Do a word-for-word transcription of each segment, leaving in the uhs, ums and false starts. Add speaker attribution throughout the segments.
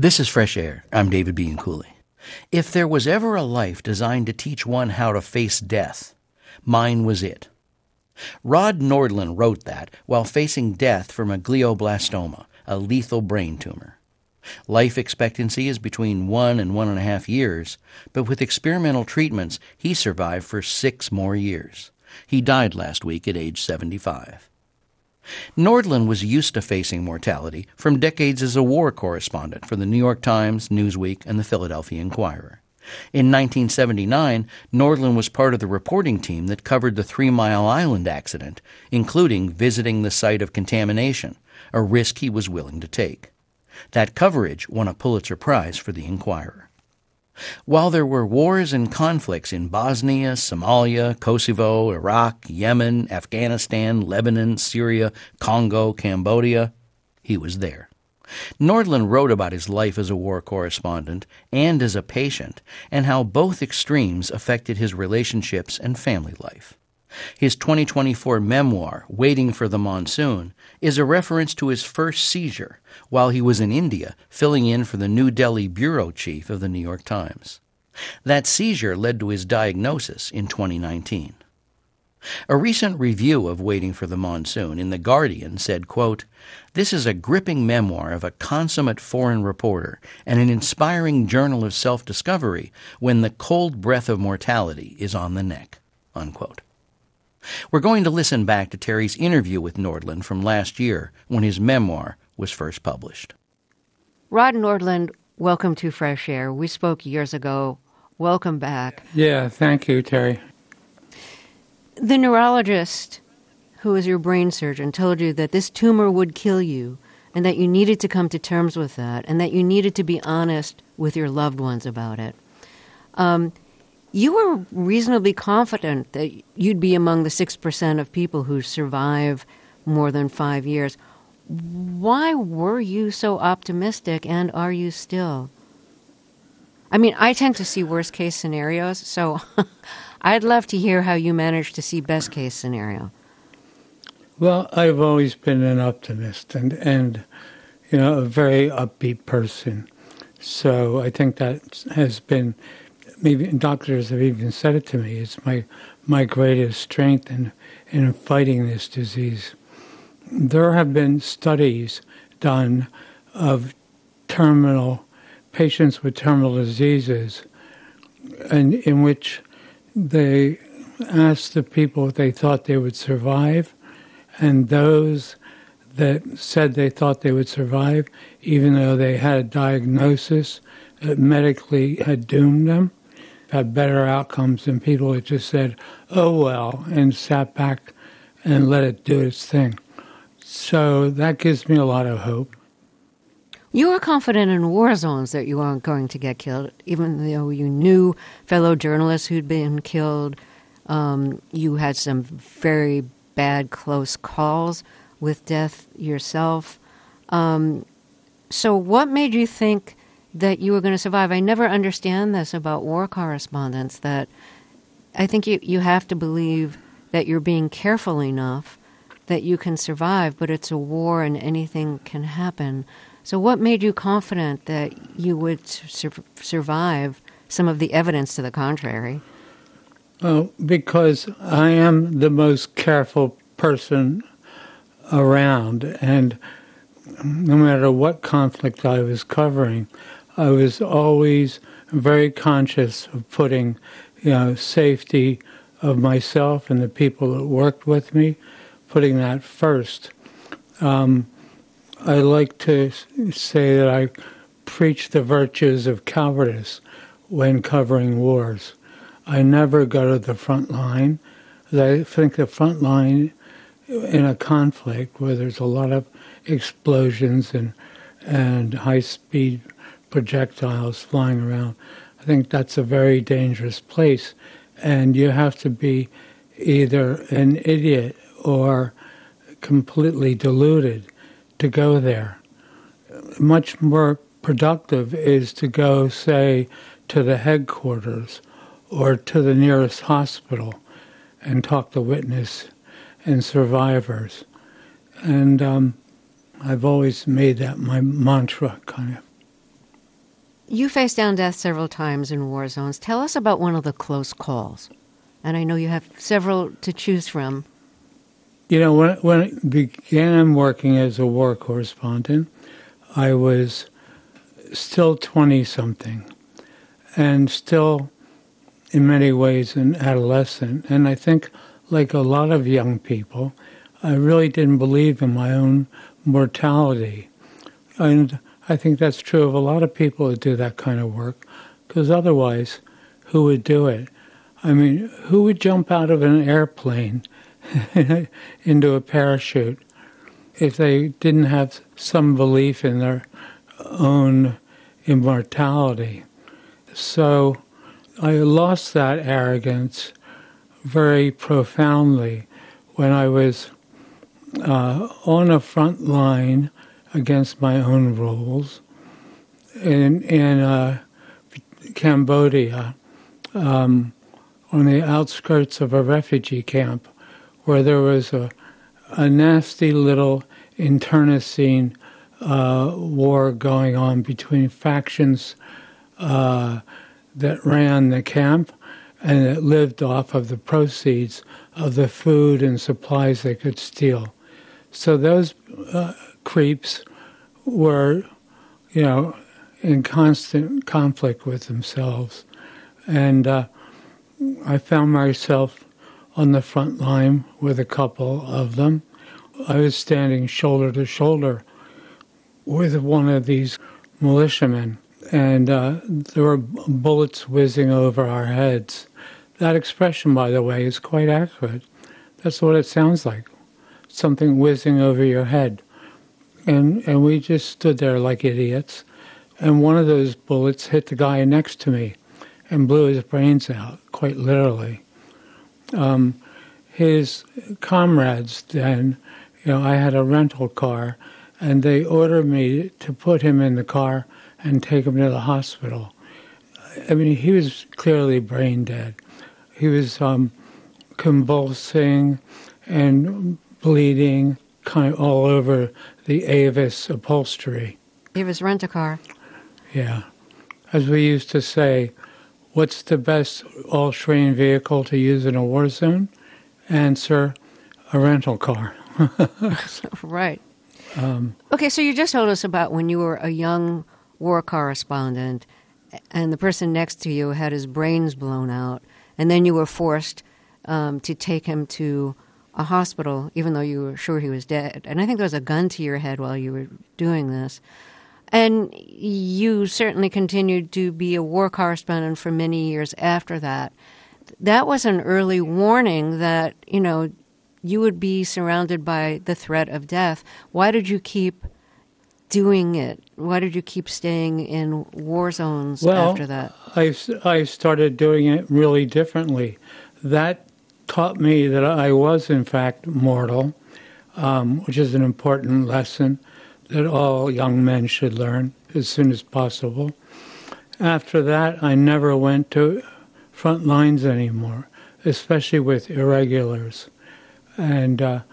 Speaker 1: This is Fresh Air. I'm David Bianculli. If there was ever a life designed to teach one how to face death, mine was it. Rod Nordland wrote that while facing death from a glioblastoma, a lethal brain tumor. Life expectancy is between one and one and a half years, but with experimental treatments, he survived for six more years. He died last week at age seventy-five. Nordland was used to facing mortality from decades as a war correspondent for the New York Times, Newsweek, and the Philadelphia Inquirer. In nineteen seventy-nine, Nordland was part of the reporting team that covered the Three Mile Island accident, including visiting the site of contamination, a risk he was willing to take. That coverage won a Pulitzer Prize for the Inquirer. While there were wars and conflicts in Bosnia, Somalia, Kosovo, Iraq, Yemen, Afghanistan, Lebanon, Syria, Congo, Cambodia, he was there. Nordland wrote about his life as a war correspondent and as a patient, and how both extremes affected his relationships and family life. His twenty twenty-four memoir, Waiting for the Monsoon, is a reference to his first seizure while he was in India filling in for the New Delhi bureau chief of the New York Times. That seizure led to his diagnosis in twenty nineteen. A recent review of Waiting for the Monsoon in The Guardian said, quote, "This is a gripping memoir of a consummate foreign reporter and an inspiring journal of self-discovery when the cold breath of mortality is on the neck," unquote. We're going to listen back to Terry's interview with Nordland from last year when his memoir was first published.
Speaker 2: Rod Nordland, welcome to Fresh Air. We spoke years ago. Welcome back.
Speaker 3: Yeah, thank you, Terry.
Speaker 2: The neurologist who was your brain surgeon told you that this tumor would kill you and that you needed to come to terms with that and that you needed to be honest with your loved ones about it. Um, you were reasonably confident that you'd be among the six percent of people who survive more than five years. Why were you so optimistic, and are you still? I mean, I tend to see worst-case scenarios, so I'd love to hear how you managed to see best-case scenario.
Speaker 3: Well, I've always been an optimist and, and, you know, a very upbeat person. So I think that has been, maybe doctors have even said it to me, it's my, my greatest strength in, in fighting this disease. There have been studies done of terminal patients with terminal diseases, and in which they asked the people if they thought they would survive, and those that said they thought they would survive, even though they had a diagnosis that medically had doomed them, had better outcomes than people that just said, oh well, and sat back and let it do its thing. So that gives me a lot of hope.
Speaker 2: You were confident in war zones that you weren't going to get killed, even though you knew fellow journalists who'd been killed. Um, you had some very bad close calls with death yourself. Um, so what made you think that you were going to survive? I never understand this about war correspondents, that I think you, you have to believe that you're being careful enough that you can survive, but it's a war and anything can happen. So what made you confident that you would sur- survive some of the evidence to the contrary?
Speaker 3: Well, because I am the most careful person around, and no matter what conflict I was covering, I was always very conscious of putting, you know, safety of myself and the people that worked with me, putting that first. Um, I like to say that I preach the virtues of cowardice when covering wars. I never go to the front line. I think the front line in a conflict where there's a lot of explosions and and high-speed projectiles flying around, I think that's a very dangerous place. And you have to be either an idiot or completely deluded to go there. Much more productive is to go, say, to the headquarters or to the nearest hospital and talk to witness and survivors. And um, I've always made that my mantra, kind of.
Speaker 2: You faced down death several times in war zones. Tell us about one of the close calls. And I know you have several to choose from.
Speaker 3: You know, when, when I began working as a war correspondent, I was still twenty-something and still, in many ways, an adolescent. And I think, like a lot of young people, I really didn't believe in my own mortality. And I think that's true of a lot of people who do that kind of work, because otherwise, who would do it? I mean, who would jump out of an airplane into a parachute if they didn't have some belief in their own immortality? So I lost that arrogance very profoundly when I was uh, on a front line against my own rules in, in uh, Cambodia, um, on the outskirts of a refugee camp, where there was a, a nasty little internecine uh, war going on between factions uh, that ran the camp and that lived off of the proceeds of the food and supplies they could steal. So those uh, creeps were, you know, in constant conflict with themselves. And uh, I found myself on the front line with a couple of them. I was standing shoulder to shoulder with one of these militiamen, and uh, there were bullets whizzing over our heads. That expression, by the way, is quite accurate. That's what it sounds like, something whizzing over your head. And and we just stood there like idiots, and one of those bullets hit the guy next to me and blew his brains out, quite literally. Um, his comrades then, you know, I had a rental car, and they ordered me to put him in the car and take him to the hospital. I mean, he was clearly brain dead. He was um, convulsing and bleeding kind of all over the Avis upholstery.
Speaker 2: Avis rent-a-car.
Speaker 3: Yeah. As we used to say, what's the best all-terrain vehicle to use in a war zone? Answer, a rental car.
Speaker 2: Right.
Speaker 3: Um,
Speaker 2: okay, so you just told us about when you were a young war correspondent and the person next to you had his brains blown out, and then you were forced um, to take him to a hospital, even though you were sure he was dead. And I think there was a gun to your head while you were doing this. And you certainly continued to be a war correspondent for many years after that. That was an early warning that, you know, you would be surrounded by the threat of death. Why did you keep doing it? Why did you keep staying in war zones
Speaker 3: well,
Speaker 2: after that?
Speaker 3: I, I started doing it really differently. That taught me that I was, in fact, mortal, um, which is an important lesson that all young men should learn as soon as possible. After that, I never went to front lines anymore, especially with irregulars. And uh,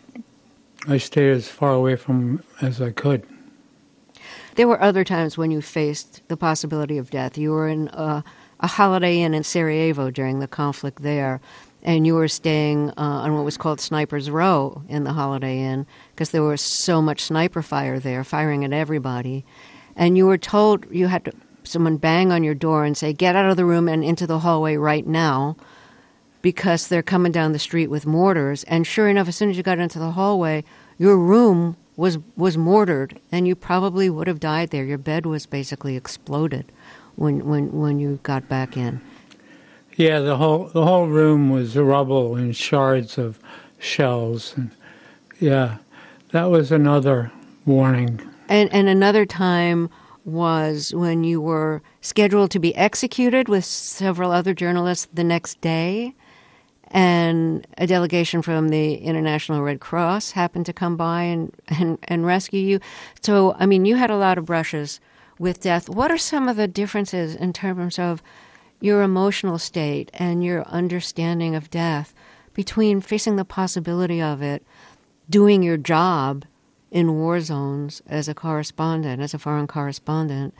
Speaker 3: I stayed as far away from as I could.
Speaker 2: There were other times when you faced the possibility of death. You were in a, a Holiday Inn in Sarajevo during the conflict there, and you were staying uh, on what was called Sniper's Row in the Holiday Inn because there was so much sniper fire there, firing at everybody. And you were told you had to, someone bang on your door and say, get out of the room and into the hallway right now because they're coming down the street with mortars. And sure enough, as soon as you got into the hallway, your room was was mortared, and you probably would have died there. Your bed was basically exploded when when, when you got back in.
Speaker 3: Yeah, the whole the whole room was rubble and shards of shells, and yeah, that was another warning.
Speaker 2: And and another time was when you were scheduled to be executed with several other journalists the next day, and a delegation from the International Red Cross happened to come by and, and, and rescue you. So, I mean, you had a lot of brushes with death. What are some of the differences in terms of your emotional state and your understanding of death between facing the possibility of it, doing your job in war zones as a correspondent, as a foreign correspondent,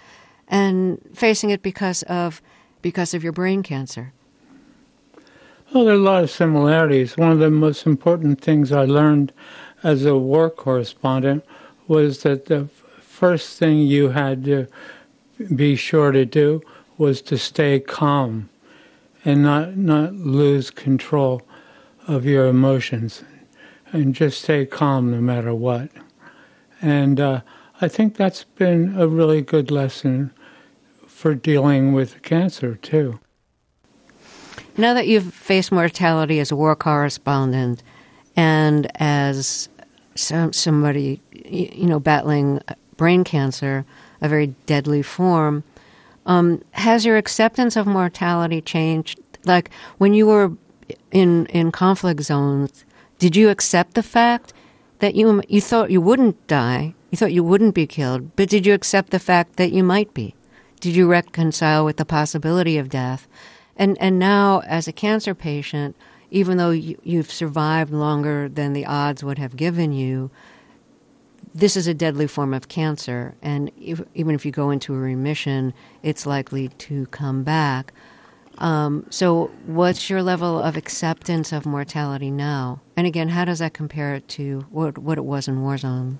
Speaker 2: and facing it because of because of your brain cancer?
Speaker 3: Well, there are a lot of similarities. One of the most important things I learned as a war correspondent was that the first thing you had to be sure to do was to stay calm and not not lose control of your emotions, and just stay calm no matter what. And uh, I think that's been a really good lesson for dealing with cancer, too.
Speaker 2: Now that you've faced mortality as a war correspondent and as some, somebody, you know, battling brain cancer, a very deadly form, um, has your acceptance of mortality changed? Like, when you were in in conflict zones, did you accept the fact that you you thought you wouldn't die, you thought you wouldn't be killed, but did you accept the fact that you might be? Did you reconcile with the possibility of death? And and now, as a cancer patient, even though you, you've survived longer than the odds would have given you, this is a deadly form of cancer, and if, even if you go into a remission, it's likely to come back. Um, so what's your level of acceptance of mortality now? And again, how does that compare to what, what it was in war zones?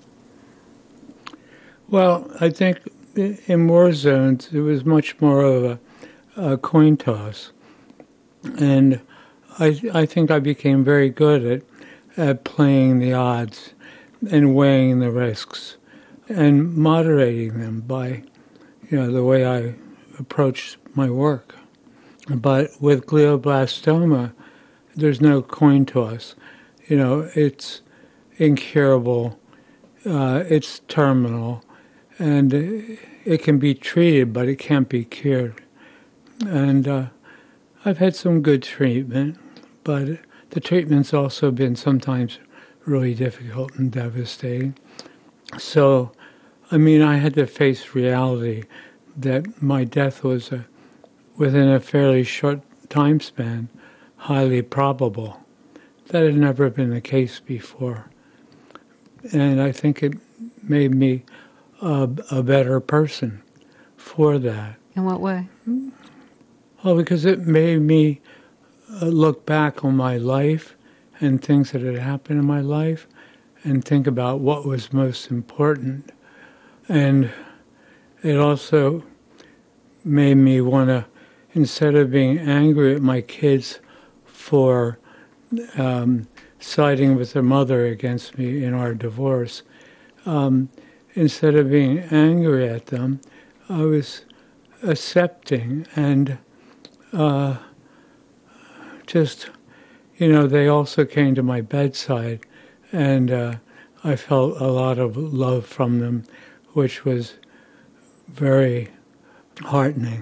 Speaker 3: Well, I think in war zones, it was much more of a, a coin toss. And I, I think I became very good at, at playing the odds and weighing the risks and moderating them by, you know, the way I approached my work. But with glioblastoma, there's no coin toss. You know, it's incurable, uh, it's terminal, and it can be treated, but it can't be cured. And uh, I've had some good treatment, but the treatment's also been sometimes really difficult and devastating. So, I mean, I had to face reality that my death was a within a fairly short time span, highly probable. That had never been the case before. And I think it made me a, a better person for that.
Speaker 2: In what way?
Speaker 3: Well, because it made me uh, look back on my life and things that had happened in my life and think about what was most important. And it also made me want to, instead of being angry at my kids for um, siding with their mother against me in our divorce, um, instead of being angry at them, I was accepting and uh, just, you know, they also came to my bedside, and uh, I felt a lot of love from them, which was very heartening.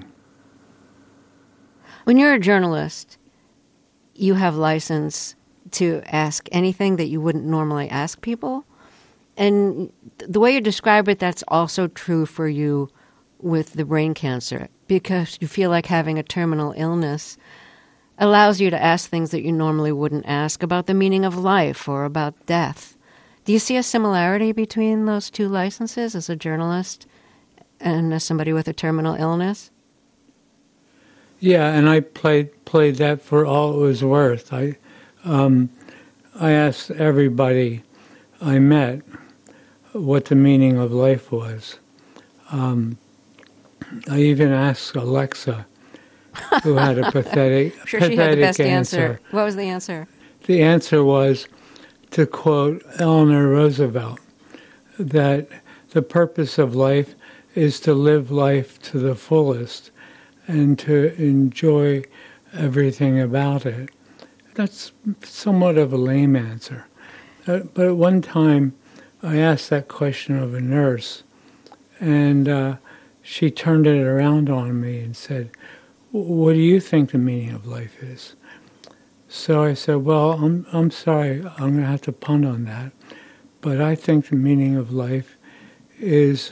Speaker 2: When you're a journalist, you have license to ask anything that you wouldn't normally ask people. And the way you describe it, that's also true for you with the brain cancer, because you feel like having a terminal illness allows you to ask things that you normally wouldn't ask about the meaning of life or about death. Do you see a similarity between those two licenses as a journalist and as somebody with a terminal illness?
Speaker 3: Yeah, and I played played that for all it was worth. I um, I asked everybody I met what the meaning of life was. Um, I even asked Alexa, who had a pathetic,
Speaker 2: I'm sure
Speaker 3: pathetic
Speaker 2: she had the best
Speaker 3: answer.
Speaker 2: answer. What was the answer?
Speaker 3: The answer was, to quote Eleanor Roosevelt, that the purpose of life is to live life to the fullest and to enjoy everything about it. That's somewhat of a lame answer. Uh, but at one time, I asked that question of a nurse, and uh, she turned it around on me and said, "What do you think the meaning of life is?" So I said, well, I'm, I'm sorry, I'm going to have to punt on that, but I think the meaning of life is,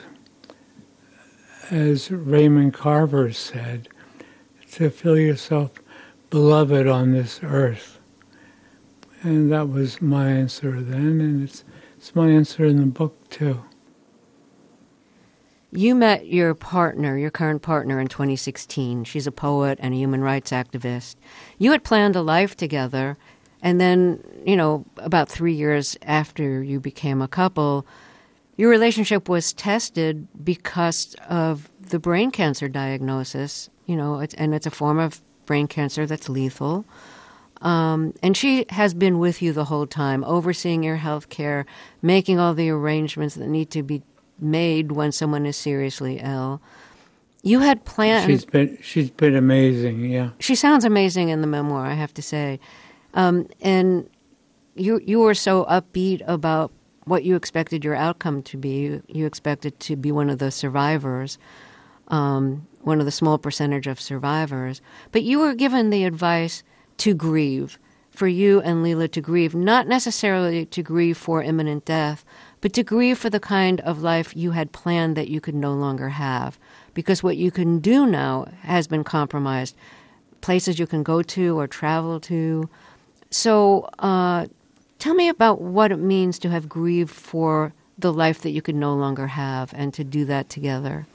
Speaker 3: as Raymond Carver said, to feel yourself beloved on this earth. And that was my answer then, and it's it's my answer in the book too.
Speaker 2: You met your partner, your current partner, in twenty sixteen. She's a poet and a human rights activist. You had planned a life together, and then, you know, about three years after you became a couple, your relationship was tested because of the brain cancer diagnosis, you know, it's, and it's a form of brain cancer that's lethal. Um, and she has been with you the whole time, overseeing your health care, making all the arrangements that need to be made when someone is seriously ill. You had planned...
Speaker 3: She's been, she's been amazing, yeah.
Speaker 2: She sounds amazing in the memoir, I have to say. Um, and you you were so upbeat about what you expected your outcome to be. You, you expected to be one of the survivors, um, one of the small percentage of survivors. But you were given the advice to grieve, for you and Leela to grieve, not necessarily to grieve for imminent death, but to grieve for the kind of life you had planned that you could no longer have. Because what you can do now has been compromised. Places you can go to or travel to. So uh, tell me about what it means to have grieved for the life that you could no longer have and to do that together.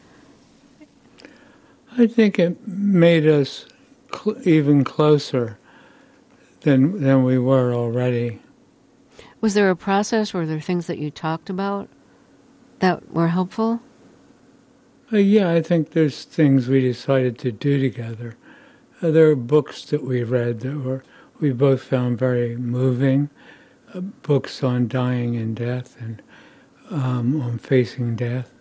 Speaker 3: I think it made us cl- even closer than than we were already.
Speaker 2: Was there a process? Were there things that you talked about that were helpful?
Speaker 3: Uh, yeah, I think there's things we decided to do together. Uh, there are books that we read that were we both found very moving, uh, books on dying and death and um, on facing death,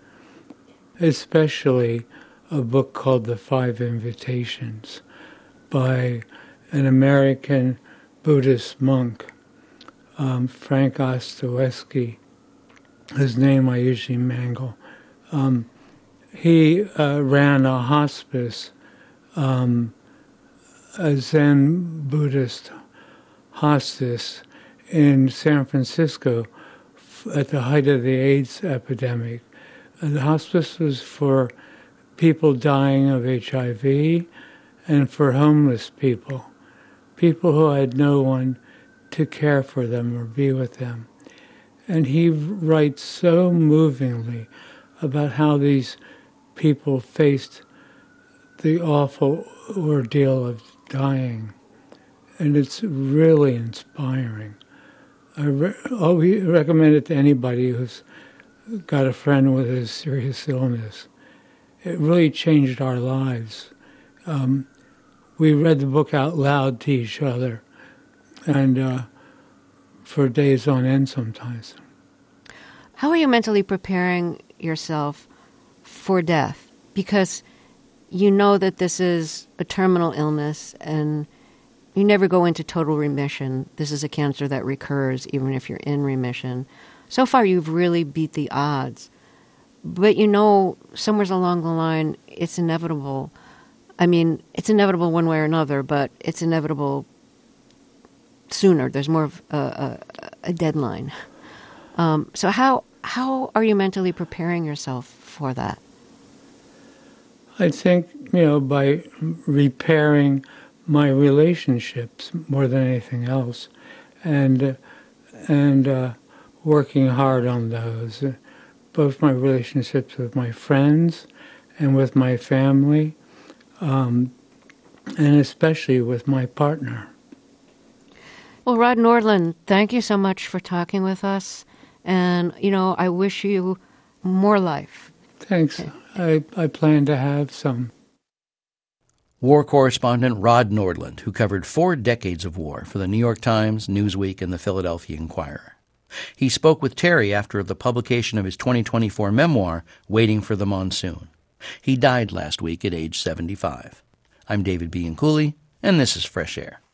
Speaker 3: especially a book called The Five Invitations by an American Buddhist monk, um, Frank Ostoweski, whose name I usually mangle. Um, he uh, ran a hospice, um, a Zen Buddhist hospice in San Francisco f- at the height of the AIDS epidemic. Uh, the hospice was for people dying of H I V and for homeless people, people who had no one to care for them or be with them. And he writes so movingly about how these people faced the awful ordeal of dying. And it's really inspiring. I re- always recommend it to anybody who's got a friend with a serious illness. It really changed our lives. Um, we read the book out loud to each other, and uh, for days on end sometimes.
Speaker 2: How are you mentally preparing yourself for death? Because you know that this is a terminal illness, and you never go into total remission. This is a cancer that recurs even if you're in remission. So far, you've really beat the odds. But you know, somewhere along the line, it's inevitable. I mean, it's inevitable one way or another, but it's inevitable sooner. There's more of a, a, a deadline. Um, so how how are you mentally preparing yourself for that?
Speaker 3: I think, you know, by repairing my relationships more than anything else, and uh, and uh, working hard on those. Uh, both my relationships with my friends and with my family, um, and especially with my partner.
Speaker 2: Well, Rod Nordland, thank you so much for talking with us. And, you know, I wish you more life.
Speaker 3: Thanks. I, I plan to have some.
Speaker 1: War correspondent Rod Nordland, who covered four decades of war for the New York Times, Newsweek, and the Philadelphia Inquirer. He spoke with Terry after the publication of his twenty twenty-four memoir, Waiting for the Monsoon. He died last week at age seventy-five. I'm David Bianculli, and this is Fresh Air.